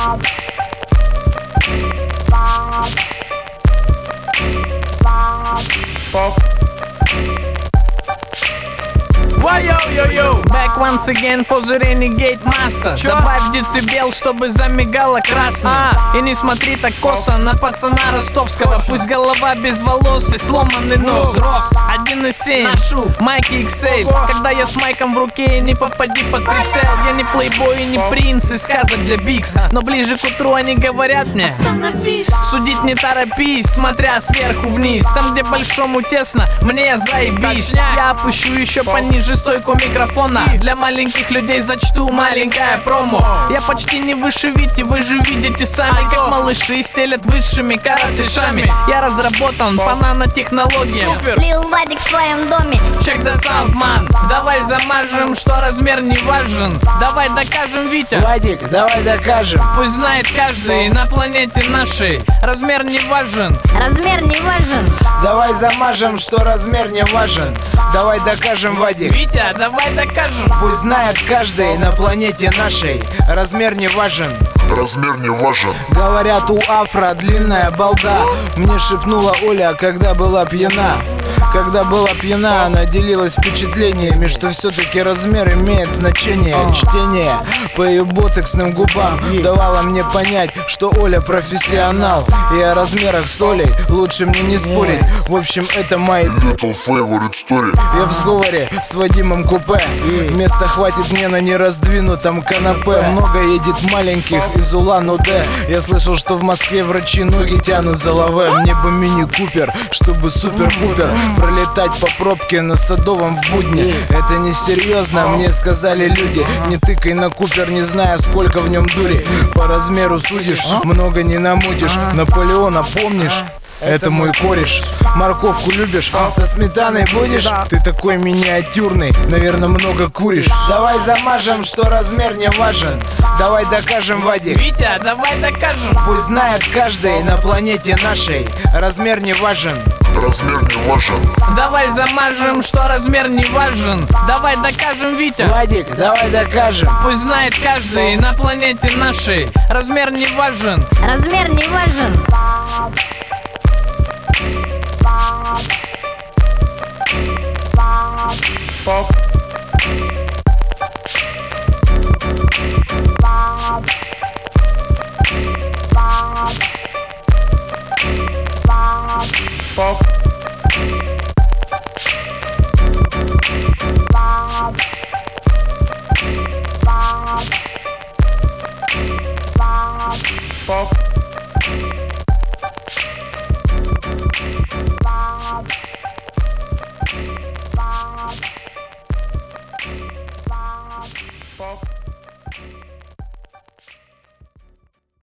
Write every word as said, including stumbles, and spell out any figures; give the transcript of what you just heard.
Йо-йо-йо-йо, back once again for the Renegade Master. Чё? Добавь децибел, чтобы замигало красно. а. И не смотри так косо на пацана ростовского. Пусть голова без волос и сломанный нос. Рост один и семь, ношу майки икс эль. Когда я с майком в руке, не попади под прицел. Я не плейбой и не принц из сказок для бикс. Но ближе к утру они говорят мне: остановись. Судить не торопись, смотря сверху вниз. Там, где большому тесно, мне заебись. Я опущу еще пониже стойку микрофона. Для маленьких людей зачту маленькое промо. Я почти не выше Вити, вы же видите сами, как малыши стелят высшими каратышами. Я разработан по нанотехнологиям. Лил Вадик в твоем доме. Check the sound, man. Давай замажем, что размер не важен. Давай докажем, Витя. Вадик, давай докажем. Пусть знает каждый на планете нашей, размер не важен. Размер не важен. Давай замажем, что размер не важен. Давай докажем, Вадик. Витя, давай докажем. Пусть знает каждый на планете нашей, размер не важен. Размер не важен. Говорят, у афро длинная балда. Мне шепнула Оля, когда была пьяна. Когда была пьяна, она делилась впечатлениями, что все-таки размер имеет значение. Чтение по ее ботоксным губам давало мне понять, что Оля профессионал. И о размерах с Олей лучше мне не спорить. В общем, это мои Little favorite story. Я в сговоре с Вадимом Купе. Места хватит мне на нераздвинутом канапе. Много едет маленьких из Улан-Удэ. Я слышал, что в Москве врачи ноги тянут за лаве. Мне бы мини-купер, чтобы супер-пупер пролетать по пробке на Садовом в будни. Это несерьезно, мне сказали люди. Не тыкай на Купер, не зная, сколько в нем дури. По размеру судишь, много не намутишь. Наполеона помнишь? Это мой кореш. Морковку любишь? Со сметаной будешь? Ты такой миниатюрный, наверное, много куришь. Давай замажем, что размер не важен. Давай докажем, Вадик. Витя, давай докажем. Пусть знает каждый на планете нашей, размер не важен. Размер не важен. Давай замажем, что размер не важен. Давай докажем, Витя. Вадик, давай докажем. Пусть знает каждый на планете нашей, размер не важен. Размер не важен. Pop. Pop. Pop. Pop.